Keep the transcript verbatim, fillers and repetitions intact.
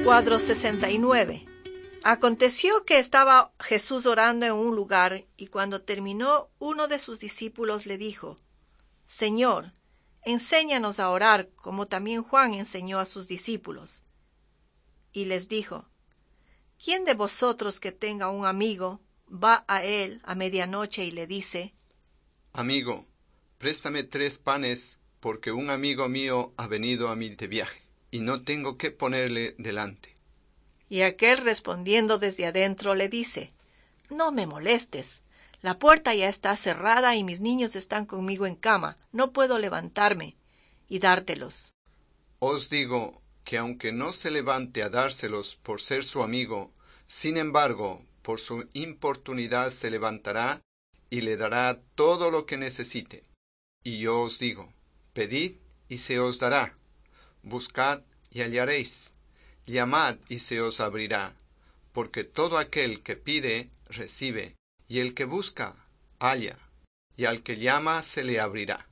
Cuadro sesenta y nueve. Aconteció que estaba Jesús orando en un lugar, y cuando terminó, uno de sus discípulos le dijo: Señor, enséñanos a orar, como también Juan enseñó a sus discípulos. Y les dijo: ¿Quién de vosotros que tenga un amigo va a él a medianoche y le dice: Amigo, préstame tres panes, porque un amigo mío ha venido a mí de viaje, y no tengo qué ponerle delante? Y aquel respondiendo desde adentro le dice: No me molestes, la puerta ya está cerrada y mis niños están conmigo en cama, no puedo levantarme y dártelos. Os digo que aunque no se levante a dárselos por ser su amigo, sin embargo, por su importunidad se levantará y le dará todo lo que necesite. Y yo os digo, pedid y se os dará, buscad y hallaréis, llamad y se os abrirá, porque todo aquel que pide, recibe, y el que busca, halla, y al que llama se le abrirá.